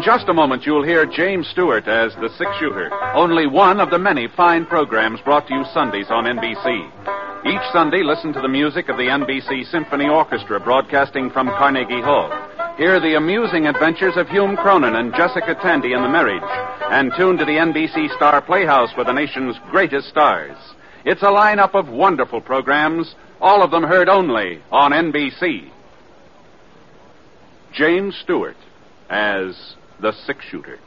just a moment, you'll hear James Stewart as the six-shooter, only one of the many fine programs brought to you Sundays on NBC. Each Sunday, listen to the music of the NBC Symphony Orchestra broadcasting from Carnegie Hall. Hear the amusing adventures of Hume Cronin and Jessica Tandy in The Marriage, and tune to the NBC Star Playhouse for the nation's greatest stars. It's a lineup of wonderful programs, all of them heard only on NBC. James Stewart as the six-shooter.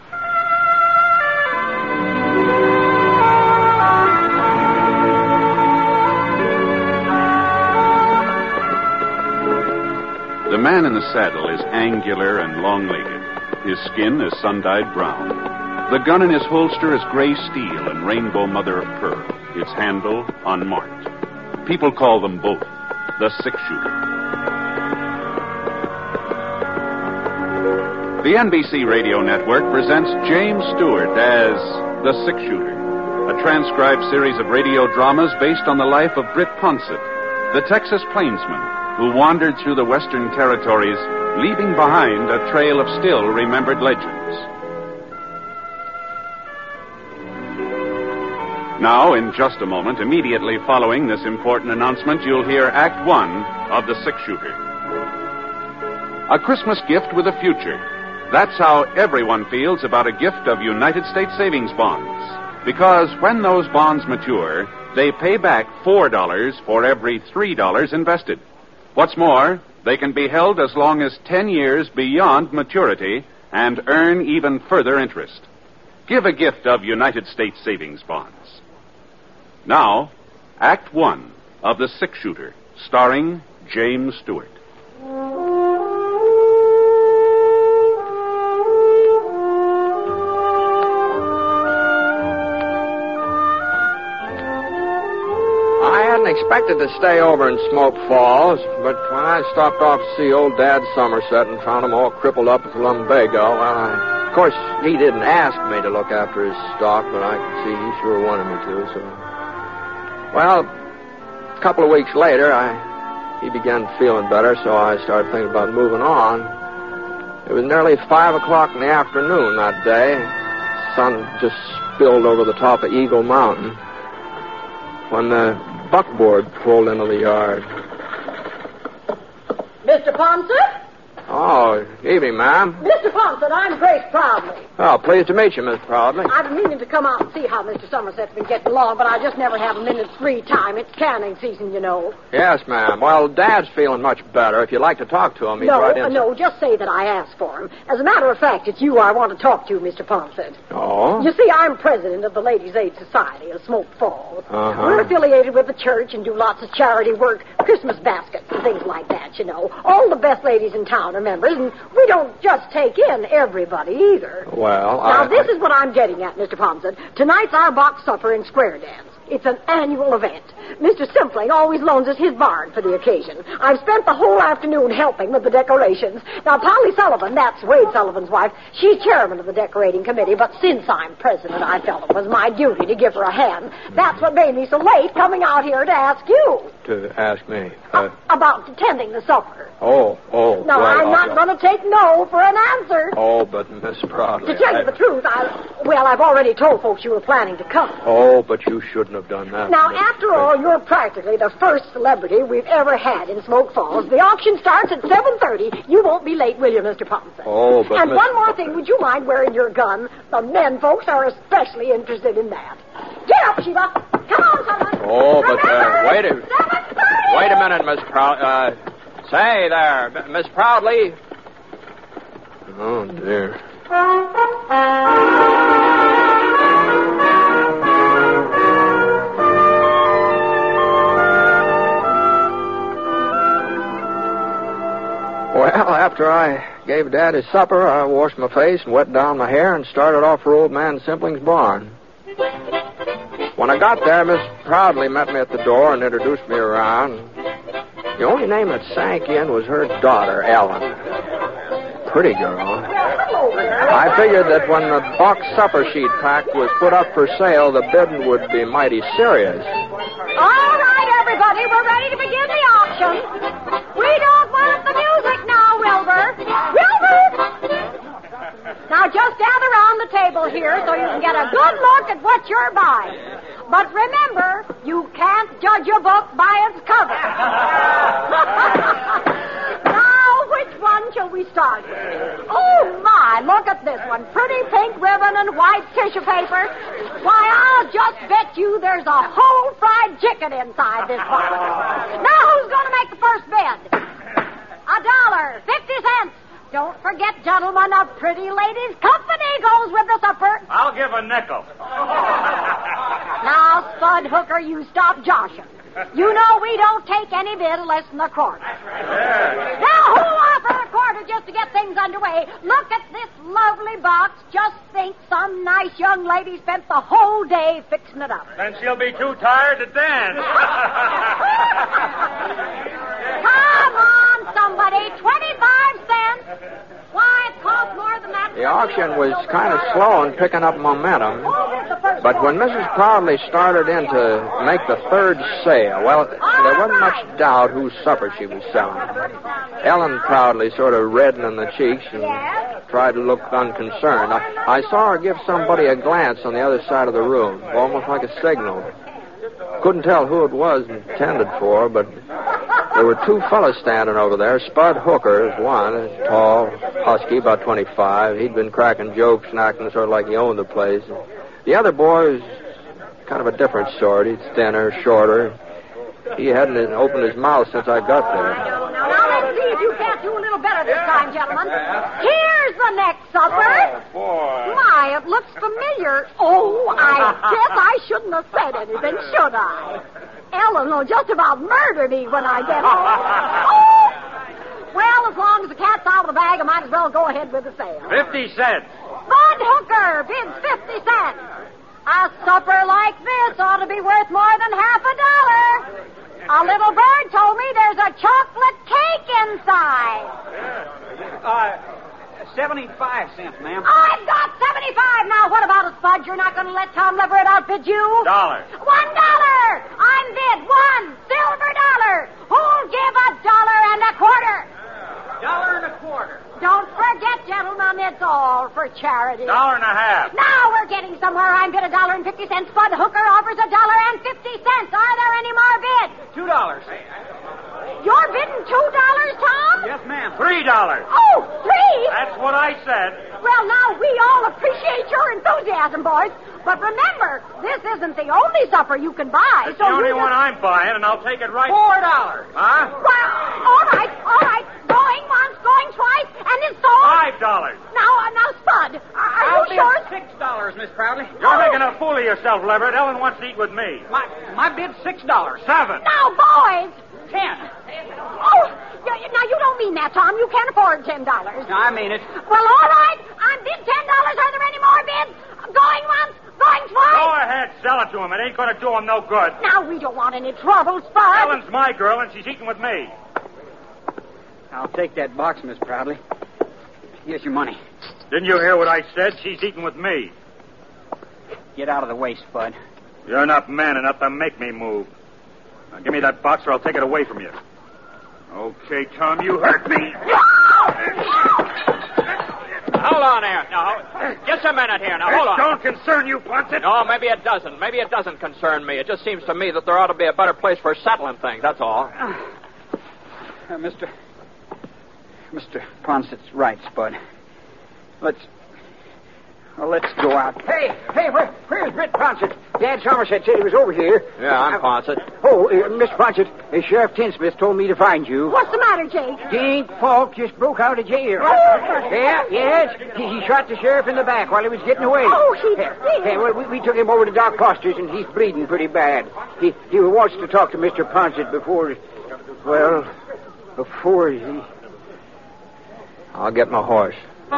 The man in the saddle is angular and long-legged. His skin is sun-dyed brown. The gun in his holster is gray steel and rainbow mother-of-pearl. Its handle unmarked. People call them both the six-shooter. The NBC Radio Network presents James Stewart as the six-shooter, a transcribed series of radio dramas based on the life of Britt Ponsett, the Texas plainsman who wandered through the Western Territories, leaving behind a trail of still-remembered legends. Now, in just a moment, immediately following this important announcement, you'll hear Act One of The Six-Shooter. A Christmas gift with a future. That's how everyone feels about a gift of United States savings bonds. Because when those bonds mature, they pay back $4 for every $3 invested. What's more, they can be held as long as 10 years beyond maturity and earn even further interest. Give a gift of United States savings bonds. Now, Act One of The Six-Shooter, starring James Stewart. Expected to stay over in Smoke Falls, but when I stopped off to see old Dad Somerset and found him all crippled up with lumbago, of course, he didn't ask me to look after his stock, but I could see he sure wanted me to, so... Well, a couple of weeks later, he began feeling better, so I started thinking about moving on. It was nearly 5 o'clock in the afternoon that day. The sun just spilled over the top of Eagle Mountain when the buckboard pulled into the yard. Mr. Ponsett? Oh, evening, ma'am. Mr. Ponsett, I'm Grace Proudly. Oh, pleased to meet you, Miss Proudly. I've been meaning to come out and see how Mr. Somerset's been getting along, but I just never have a minute's free time. It's canning season, you know. Yes, ma'am. Well, Dad's feeling much better. If you'd like to talk to him, he's right in. No, just say that I asked for him. As a matter of fact, it's you I want to talk to, Mr. Ponsett. Oh? You see, I'm president of the Ladies' Aid Society of Smoke Falls. Uh-huh. We're affiliated with the church and do lots of charity work, Christmas baskets and things like that, you know. All the best ladies in town are members, and we don't just take in everybody either. Well, Now, this is what I'm getting at, Mr. Ponsett. Tonight's our box supper and square dance. It's an annual event. Mr. Simpling always loans us his barn for the occasion. I've spent the whole afternoon helping with the decorations. Now, Polly Sullivan, that's Wade Sullivan's wife, she's chairman of the decorating committee, but since I'm president, I felt it was my duty to give her a hand. That's what made me so late coming out here to ask you. To ask me? About attending the supper. Oh. No, well, I'm not going to take no for an answer. Oh, but Miss Proudly... To tell you the truth, I've already told folks you were planning to come. Oh, but you shouldn't have done that. Now, after all, you're practically the first celebrity we've ever had in Smoke Falls. The auction starts at 7:30. You won't be late, will you, Mr. Ponsett? Oh, but... And one more thing, would you mind wearing your gun? The men folks are especially interested in that. Get up, Sheila. Come on, someone. Oh, but, Remember, wait a minute, Miss Proudly. Say there, Miss Proudly. Oh, dear. Well, after I gave Dad his supper, I washed my face and wet down my hair and started off for old man Simpling's barn. When I got there, Miss Proudly met me at the door and introduced me around. The only name that sank in was her daughter, Ellen. Pretty girl. I figured that when the box supper sheet pack was put up for sale, the bidding would be mighty serious. All right, everybody, we're ready to begin the auction. We don't want the music now, Wilbur. Wilbur! Now, just gather around the table here so you can get a good look at what you're buying. But remember, you can't judge a book by its cover. Now, which one shall we start with? Oh, my, look at this one. Pretty pink ribbon and white tissue paper. Why, I'll just bet you there's a whole fried chicken inside this box. Now, who's going to make the first bid? $1.50. Don't forget, gentlemen, a pretty lady's company goes with the supper. I'll give a nickel. Now, Spud Hooker, you stop joshing. You know we don't take any bid less than a quarter. Now, who'll offer a quarter just to get things underway? Look at this lovely box. Just think some nice young lady spent the whole day fixing it up. Then she'll be too tired to dance. Come on, somebody. 25 cents. Why, it costs more than that. The auction was kind of slow in picking up momentum. But when Mrs. Proudly started in to make the third sale, well, there wasn't much doubt whose supper she was selling. Ellen Proudly sort of reddened in the cheeks and tried to look unconcerned. I saw her give somebody a glance on the other side of the room, almost like a signal. Couldn't tell who it was intended for, but there were two fellas standing over there. Spud Hooker is one, a tall, husky, about 25. He'd been cracking jokes and acting sort of like he owned the place. The other boy was kind of a different sort. He's thinner, shorter. He hadn't opened his mouth since I got there. Now, let's see if you can't do a little better this time, gentlemen. Here's the next supper. Oh, boy. My, it looks familiar. Oh, I guess I shouldn't have said anything, should I? Ellen will just about murder me when I get home. Oh! Well, as long as the cat's out of the bag, I might as well go ahead with the sale. 50 cents. Bud Hooker bids 50 cents. A supper like this ought to be worth more than $50. A little bird told me there's a chocolate cake inside. 75 cents, ma'am. I've got 75. Now, what about a Spud? You're not going to let Tom Leverett outbid you? $1. $1. I'm bid $1 silver dollar. Who'll give $1.25? $1.25. Don't forget, gentlemen, it's all for charity. $1.50. Now we're getting somewhere. I'm bid $1.50. Spud Hooker offers $1.50. Are there any more bids? $2. You're bidding $2, Tom? Yes, ma'am. $3. Oh, $3? That's what I said. Well, now, we all appreciate your enthusiasm, boys. But remember, this isn't the only supper you can buy. It's the only one I'm buying, and I'll take it right... $4. Huh? Well, all right. Going once, going twice, and it's sold. $5. Now, Spud, are you sure? $6, Miss Proudly. You're making a fool of yourself, Leverett. Ellen wants to eat with me. My bid's $6. 7. Now, boys. 10. Oh, now you don't mean that, Tom. You can't afford $10. No, I mean it. Well, all right. I'm bid $10. Are there any more bids? Going once, going twice. Go ahead, sell it to him. It ain't going to do him no good. Now, we don't want any trouble, Spud. Ellen's my girl, and she's eating with me. I'll take that box, Miss Proudly. Here's your money. Didn't you hear what I said? She's eating with me. Get out of the way, Spud. You're not man enough to make me move. Now, give me that box or I'll take it away from you. Okay, Tom, you hurt me. Hold on there. Now, just a minute here. Now, hold on. Don't concern you, Ponset. No, maybe it doesn't. Maybe it doesn't concern me. It just seems to me that there ought to be a better place for settling things, that's all. Mr. Ponset's right, Spud. Let's go out. Hey, where's Britt Ponsett? Dad Somerset said he was over here. Yeah, I'm Ponset. Oh, Mr. Ponsett, Sheriff Tinsmith told me to find you. What's the matter, Jake? Dink Falk just broke out of jail. Yes. He shot the sheriff in the back while he was getting away. Oh, he did? Well, we took him over to Doc Foster's, and he's bleeding pretty bad. He wants to talk to Mr. Ponsett before he... I'll get my horse.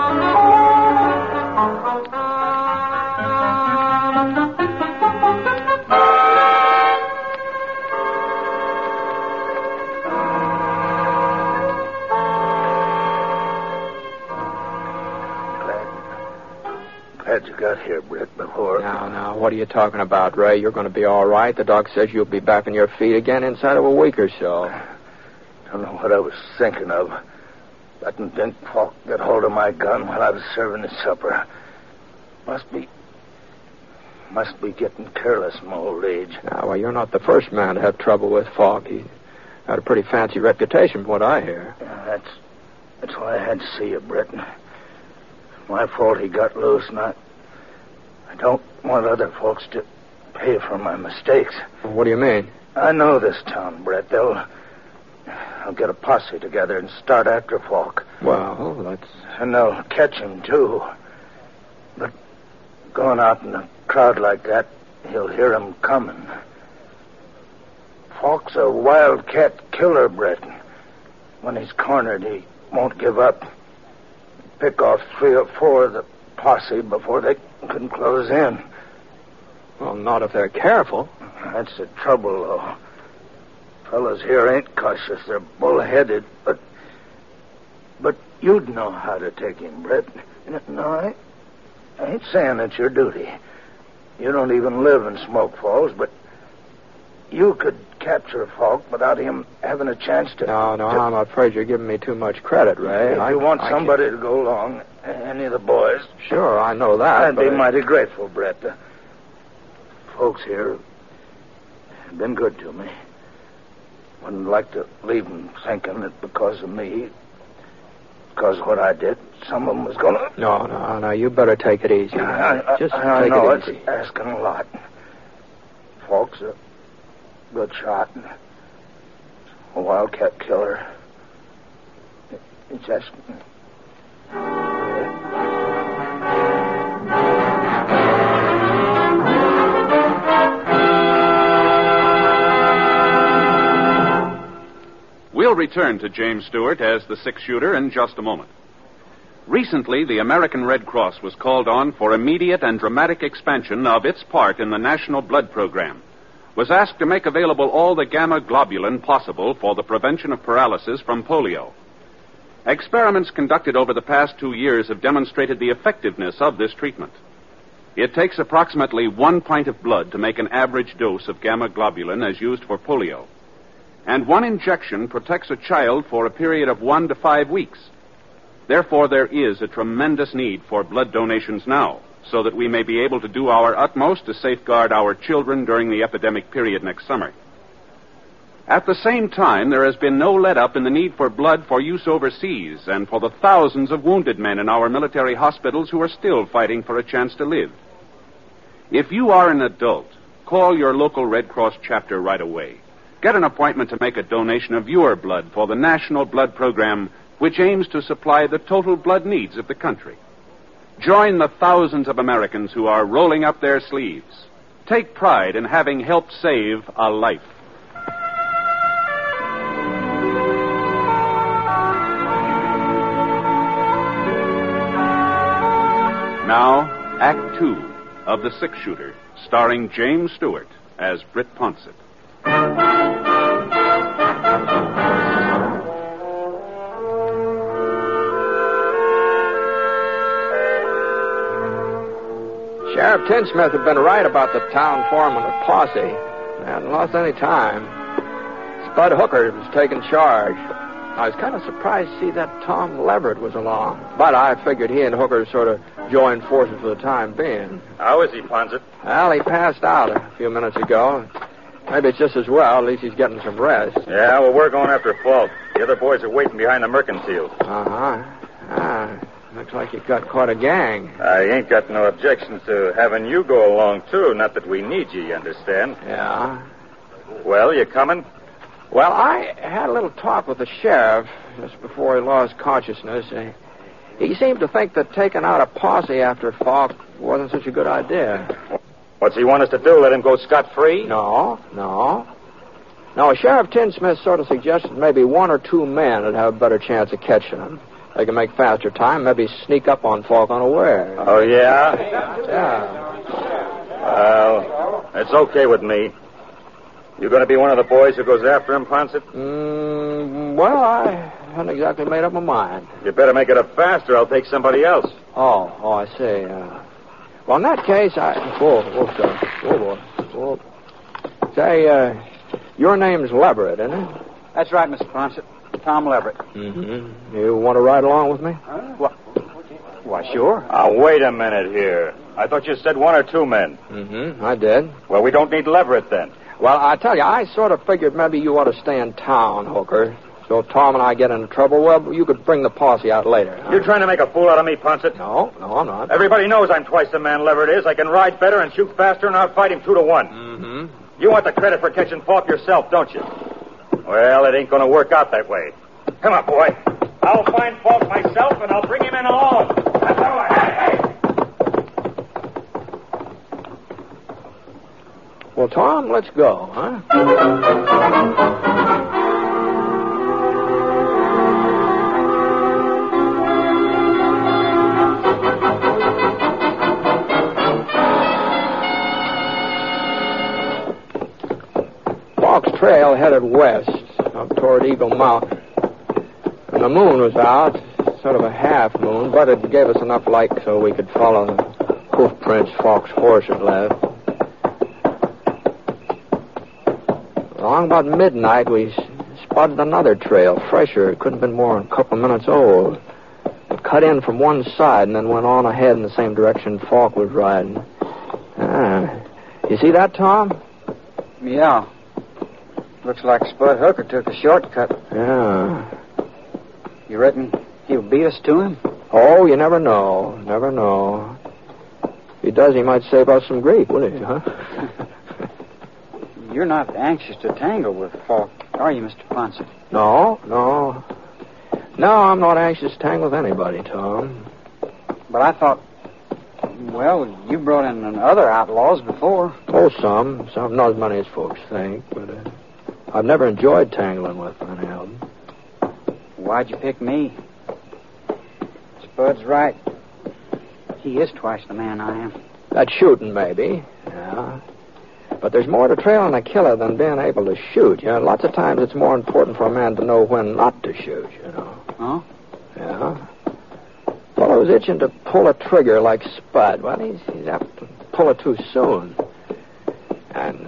Glad you got here, Britt, before... Now, what are you talking about, Ray? You're going to be all right. The doc says you'll be back on your feet again inside of a week or so. Don't know what I was thinking of. letting Dink Falk get hold of my gun while I was serving his supper. Must be getting careless in my old age. Now, well, you're not the first man to have trouble with Falk. He had a pretty fancy reputation from what I hear. Yeah, that's why I had to see you, Britt. My fault he got loose, and I don't want other folks to pay for my mistakes. What do you mean? I know this town, Brett. They'll get a posse together and start after Falk. Well, that's... And they'll catch him, too. But going out in a crowd like that, he'll hear him coming. Falk's a wildcat killer, Brett. When he's cornered, he won't give up. Pick off 3 or 4 of the posse before they can close in. Well, not if they're careful. That's the trouble, though. Fellas here ain't cautious. They're bullheaded, but you'd know how to take him, Brett. No, I ain't saying it's your duty. You don't even live in Smoke Falls, but you could capture Falk without him having a chance to... No, I'm afraid you're giving me too much credit, Ray. If you want somebody to go along, any of the boys... Sure, I know that, I'd be mighty grateful, Brett. The folks here have been good to me. Wouldn't like to leave them thinking that because of me, because of what I did, some of them was going to... No, you better take it easy. Just I take know it easy. It's asking a lot. Falk's a good shot and a wildcat killer. It's asking... We'll return to James Stewart as the six-shooter in just a moment. Recently, the American Red Cross was called on for immediate and dramatic expansion of its part in the National Blood Program, was asked to make available all the gamma globulin possible for the prevention of paralysis from polio. Experiments conducted over the past 2 years have demonstrated the effectiveness of this treatment. It takes approximately 1 pint of blood to make an average dose of gamma globulin as used for polio. And 1 injection protects a child for a period of 1 to 5 weeks. Therefore, there is a tremendous need for blood donations now, so that we may be able to do our utmost to safeguard our children during the epidemic period next summer. At the same time, there has been no let-up in the need for blood for use overseas and for the thousands of wounded men in our military hospitals who are still fighting for a chance to live. If you are an adult, call your local Red Cross chapter right away. Get an appointment to make a donation of your blood for the National Blood Program, which aims to supply the total blood needs of the country. Join the thousands of Americans who are rolling up their sleeves. Take pride in having helped save a life. Now, Act 2 of The Six-Shooter, starring James Stewart as Britt Ponsett. Sheriff Tinsmith had been right about the town foreman of Posse. They hadn't lost any time. Spud Hooker was taking charge. I was kind of surprised to see that Tom Leverett was along. But I figured he and Hooker sort of joined forces for the time being. How is he, Ponsett? Well, he passed out a few minutes ago. Maybe it's just as well. At least he's getting some rest. Yeah, well, we're going after Falk. The other boys are waiting behind the mercantile. Looks like you've got quite a gang. I ain't got no objections to having you go along, too. Not that we need you understand? Yeah. Well, you coming? Well, I had a little talk with the sheriff just before he lost consciousness. He seemed to think that taking out a posse after Falk wasn't such a good idea. What's he want us to do, let him go scot-free? No. Sheriff Tinsmith sort of suggested maybe 1 or 2 men would have a better chance of catching him. They can make faster time, maybe sneak up on Falk unaware. Oh, yeah? Yeah. Well, it's okay with me. You going to be one of the boys who goes after him, Ponsett? Well, I haven't exactly made up my mind. You better make it up faster. I'll take somebody else. Oh, I see. Well, in that case, Whoa. Say, your name's Leverett, isn't it? That's right, Mr. Ponsett. Tom Leverett. Mm-hmm. You want to ride along with me? Why, sure. Wait a minute here. I thought you said 1 or 2 men. Mm-hmm. I did. Well, we don't need Leverett then. Well, I tell you, I sort of figured maybe you ought to stay in town, Hooker. So if Tom and I get into trouble, well, you could bring the posse out later. Huh? You're trying to make a fool out of me, Ponset? No, I'm not. Everybody knows I'm twice the man Leverett is. I can ride better and shoot faster, and I'll fight him 2 to 1. Mm-hmm. You want the credit for catching Falk yourself, don't you? Well, it ain't going to work out that way. Come on, boy. I'll find Falk myself, and I'll bring him in alone. That's all right. Hey! Well, Tom, let's go, huh? Falk's trail headed west, up toward Eagle Mountain. And the moon was out, sort of a half moon, but it gave us enough light so we could follow the hoof prints Falk's horse had left. Along about midnight, we spotted another trail, fresher. It couldn't have been more than a couple of minutes old. It cut in from one side and then went on ahead in the same direction Falk was riding. You see that, Tom? Yeah. Looks like Spud Hooker took a shortcut. Yeah. You reckon he'll beat us to him? Oh, you never know. Never know. If he does, he might save us some grief, will he, huh? You're not anxious to tangle with Falk, are you, Mr. Ponset? No. No, I'm not anxious to tangle with anybody, Tom. But I thought, well, you brought in other outlaws before. Oh, some. Not as many as folks think, but I've never enjoyed tangling with any of them. Why'd you pick me? Spud's right. He is twice the man I am. That's shooting, maybe. Yeah. But there's more to trailing a killer than being able to shoot. You know, lots of times it's more important for a man to know when not to shoot, you know. Huh? Yeah. Fellow's itching to pull a trigger like Spud. Well, he's apt to pull it too soon. And,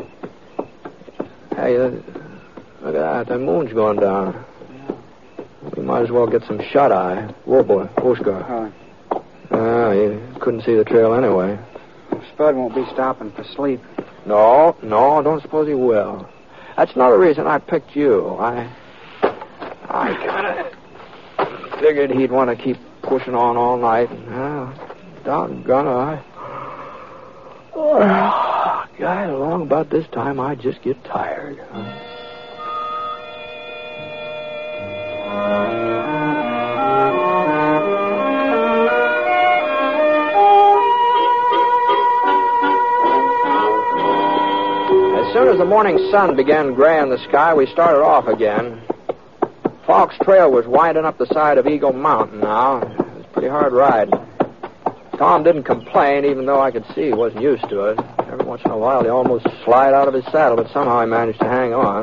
hey, look at that. The moon's going down. Yeah. We might as well get some shut-eye. Whoa, boy. Oscar. You couldn't see the trail anyway. Spud won't be stopping for sleep. No, don't suppose he will. That's another reason I picked you. I kind of figured he'd want to keep pushing on all night. Doggone, God, along about this time, I just get tired. As soon as the morning sun began graying the sky, we started off again. Falk's trail was winding up the side of Eagle Mountain now. It was pretty hard riding. Tom didn't complain, even though I could see he wasn't used to it. Every once in a while, he'd almost slide out of his saddle, but somehow he managed to hang on.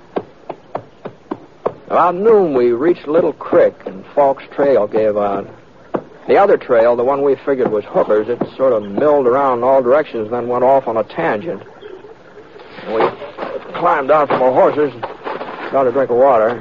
About noon, we reached Little Creek, and Falk's trail gave out. The other trail, the one we figured was Hooker's, it sort of milled around in all directions, then went off on a tangent. We climbed down from our horses and got a drink of water.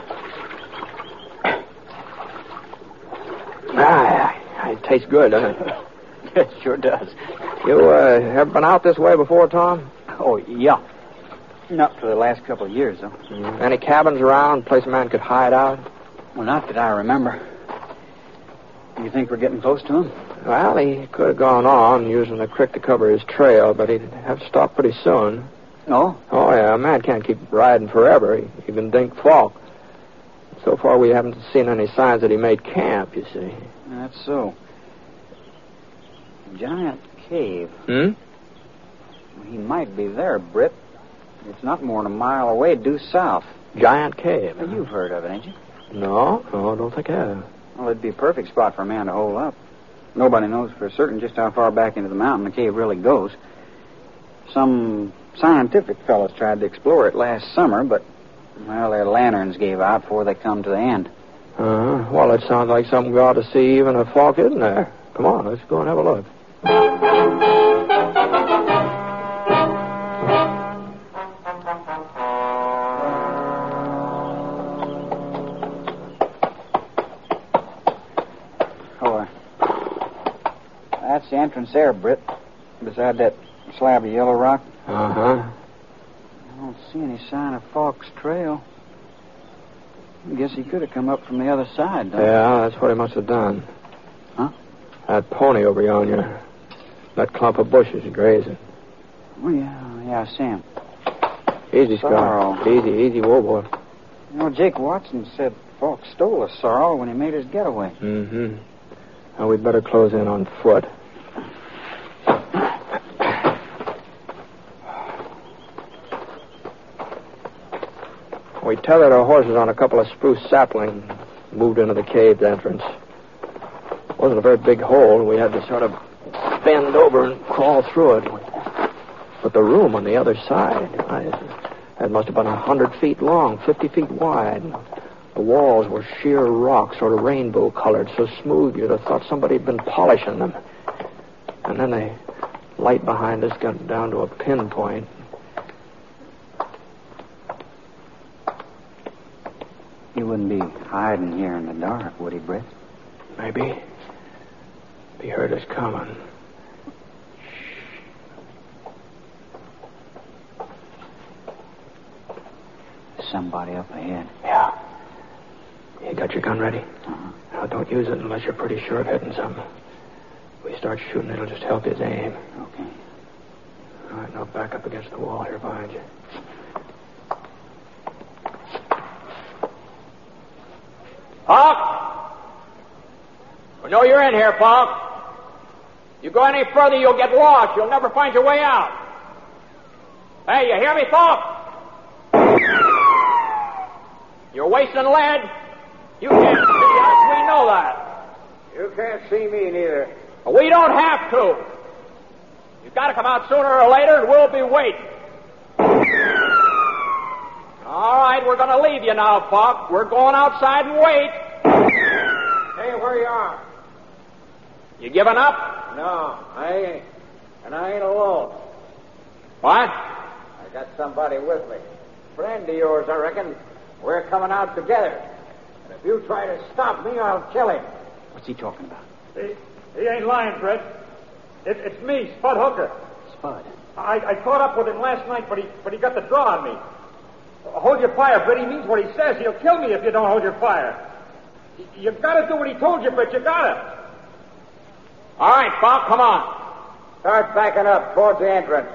It tastes good, doesn't it? It sure does. You ever been out this way before, Tom? Oh, yeah. Not for the last couple of years, though. Any cabins around, place a man could hide out? Well, not that I remember. You think we're getting close to him? Well, he could have gone on using the creek to cover his trail, but he'd have to stop pretty soon. No? Oh, yeah, a man can't keep riding forever. Even Dink Falk. So far, we haven't seen any signs that he made camp, you see. That's so. Giant cave. He might be there, Britt. It's not more than a mile away, due south. Giant cave. Well, you've heard of it, ain't you? No, I don't think I have. Well, it'd be a perfect spot for a man to hole up. Nobody knows for certain just how far back into the mountain the cave really goes. Some scientific fellows tried to explore it last summer, but, well, their lanterns gave out before they come to the end. Well, it sounds like something we ought to see even if Falk isn't there. Come on, let's go and have a look. entrance there, Britt. Beside that slab of yellow rock. Uh-huh. I don't see any sign of Falk's trail. I guess he could have come up from the other side, though. Yeah, that's what he must have done. Huh? That pony over yonder. That clump of bushes grazing. Oh, yeah, I see him. Easy, Sorrel. Scott. Easy, whoa, boy. You know, Jake Watson said Falk stole a sorrel when he made his getaway. Mm-hmm. Now, we'd better close in on foot. We tethered our horses on a couple of spruce saplings, moved into the cave entrance. It wasn't a very big hole. We had to sort of bend over and crawl through it. But the room on the other side, it must have been 100 feet long, 50 feet wide. The walls were sheer rock, sort of rainbow-colored, so smooth you'd have thought somebody had been polishing them. And then the light behind us got down to a pinpoint. He wouldn't be hiding here in the dark, would he, Britt? Maybe. He heard us coming. Somebody up ahead. Yeah. You got your gun ready? Uh-huh. Now, don't use it unless you're pretty sure of hitting something. If we start shooting, it'll just help his aim. Okay. All right, now back up against the wall here behind you. Falk! We know you're in here, Falk. You go any further, you'll get lost. You'll never find your way out. Hey, you hear me, Falk? You're wasting lead. You can't see us. We know that. You can't see me neither. We don't have to. You've got to come out sooner or later, and we'll be waiting. All right, we're going to leave you now, Falk. We're going outside and wait. Hey, where you are? You giving up? No, I ain't. And I ain't alone. What? I got somebody with me. Friend of yours, I reckon. We're coming out together. And if you try to stop me, I'll kill him. What's he talking about? He ain't lying, Fred. It's me, Spud Hooker. Spud. I caught up with him last night, but he got the draw on me. Hold your fire, Britt. He means what he says. He'll kill me if you don't hold your fire. You've got to do what he told you, Britt. You got to. All right, Falk, come on. Start backing up towards the entrance.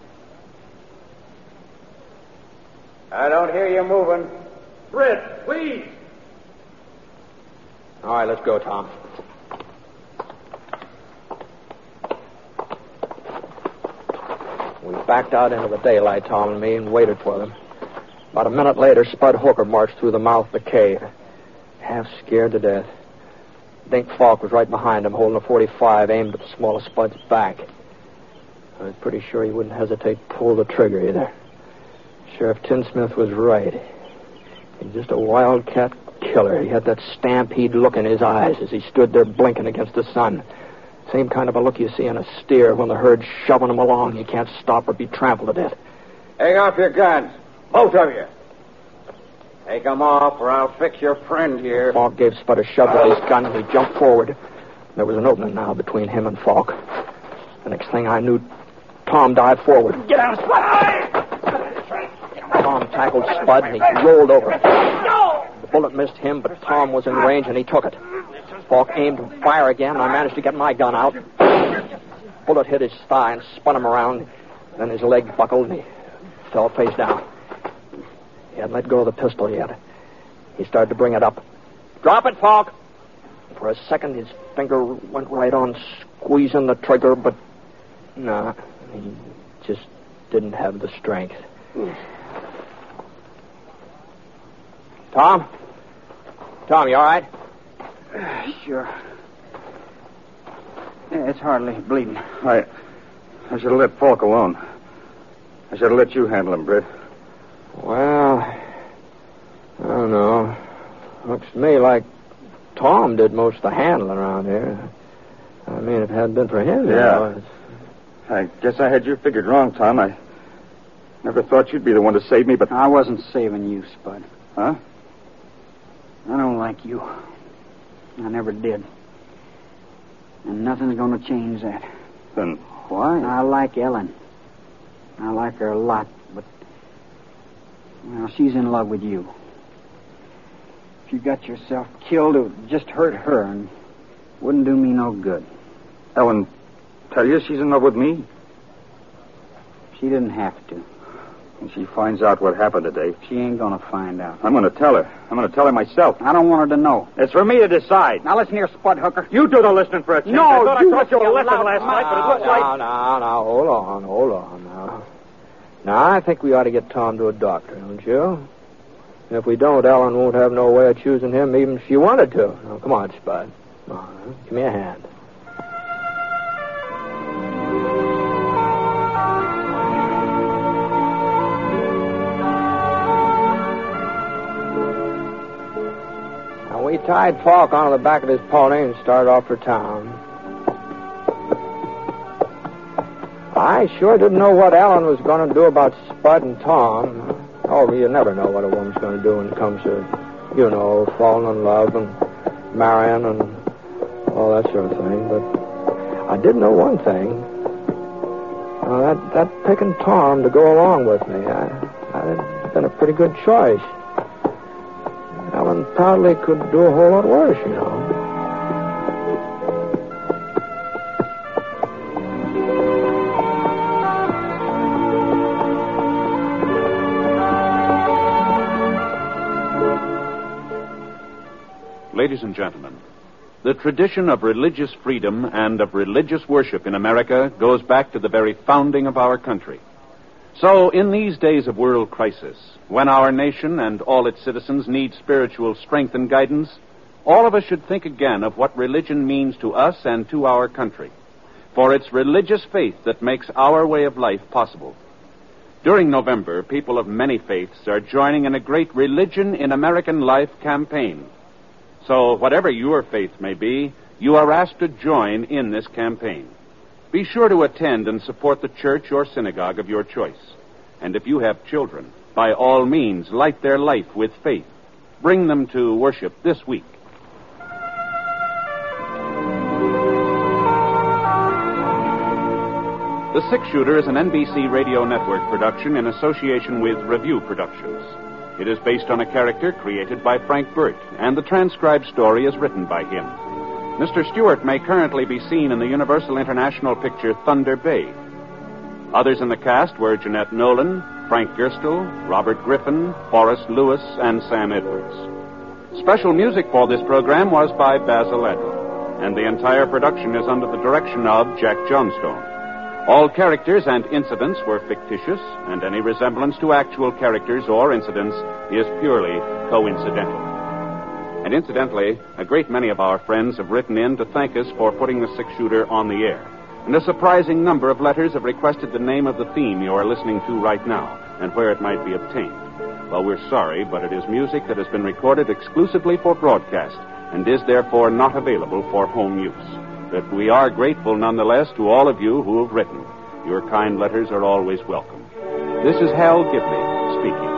I don't hear you moving. Britt, please. All right, let's go, Tom. We backed out into the daylight, Tom and me, and waited for them. About a minute later, Spud Hooker marched through the mouth of the cave, half scared to death. Dink Falk was right behind him, holding a .45 aimed at the small of Spud's back. I was pretty sure he wouldn't hesitate to pull the trigger either. Sheriff Tinsmith was right. He's just a wildcat killer. He had that stampede look in his eyes as he stood there blinking against the sun. Same kind of a look you see in a steer when the herd's shoving him along. You can't stop or be trampled to death. Take off your guns. Both of you. Take them off or I'll fix your friend here. Falk gave Spud a shove with his gun and he jumped forward. There was an opening now between him and Falk. The next thing I knew, Tom dived forward. Get out, Spud! Tom tackled Spud and he rolled over. The bullet missed him, but Tom was in range and he took it. Falk aimed to fire again, and I managed to get my gun out. Bullet hit his thigh and spun him around. Then his leg buckled and he fell face down. He hadn't let go of the pistol yet. He started to bring it up. Drop it, Falk! For a second, his finger went right on squeezing the trigger, but no, he just didn't have the strength. Tom? Tom, you all right? Sure. Yeah, it's hardly bleeding. I should have let Falk alone. I should have let you handle him, Britt. Well, I don't know. Looks to me like Tom did most of the handling around here. I mean, if it hadn't been for him, Yeah. I guess I had you figured wrong, Tom. I never thought you'd be the one to save me, but... I wasn't saving you, Spud. Huh? I don't like you. I never did. And nothing's going to change that. Then why? I like Ellen. I like her a lot, but, well, she's in love with you. If you got yourself killed, it would just hurt her and wouldn't do me no good. Ellen, tell you she's in love with me? She didn't have to. When she finds out what happened today, She ain't gonna find out. I'm going to tell her. I'm going to tell her myself. I don't want her to know. It's for me to decide. Now listen here, Spud Hooker. You do the listening for a change. No, I thought you I taught you a listen, lesson loud last night, but it looks like... Now, hold on now. Now, I think we ought to get Tom to a doctor, don't you? And if we don't, Ellen won't have no way of choosing him even if she wanted to. Now, come on, Spud. Come on, give me a hand. Now, we tied Falk onto the back of his pony and started off for town. I sure didn't know what Ellen was going to do about Spud and Tom. Oh, you never know what a woman's going to do when it comes to, falling in love and marrying and all that sort of thing. But I did know one thing. That picking Tom to go along with me, it's been a pretty good choice. Ellen probably could do a whole lot worse, Ladies and gentlemen, the tradition of religious freedom and of religious worship in America goes back to the very founding of our country. So, in these days of world crisis, when our nation and all its citizens need spiritual strength and guidance, all of us should think again of what religion means to us and to our country. For it's religious faith that makes our way of life possible. During November, people of many faiths are joining in a great Religion in American Life campaign. So, whatever your faith may be, you are asked to join in this campaign. Be sure to attend and support the church or synagogue of your choice. And if you have children, by all means, light their life with faith. Bring them to worship this week. The Six Shooter is an NBC Radio Network production in association with Review Productions. It is based on a character created by Frank Burt, and the transcribed story is written by him. Mr. Stewart may currently be seen in the Universal International picture Thunder Bay. Others in the cast were Jeanette Nolan, Frank Gerstle, Robert Griffin, Forrest Lewis, and Sam Edwards. Special music for this program was by Basil Adler, and the entire production is under the direction of Jack Johnstone. All characters and incidents were fictitious, and any resemblance to actual characters or incidents is purely coincidental. And incidentally, a great many of our friends have written in to thank us for putting the Six Shooter on the air. And a surprising number of letters have requested the name of the theme you are listening to right now, and where it might be obtained. Well, we're sorry, but it is music that has been recorded exclusively for broadcast, and is therefore not available for home use. But we are grateful nonetheless to all of you who have written. Your kind letters are always welcome. This is Hal Gibley speaking.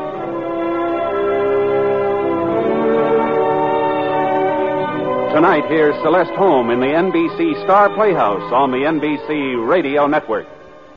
Tonight, here's Celeste Holm in the NBC Star Playhouse on the NBC Radio Network.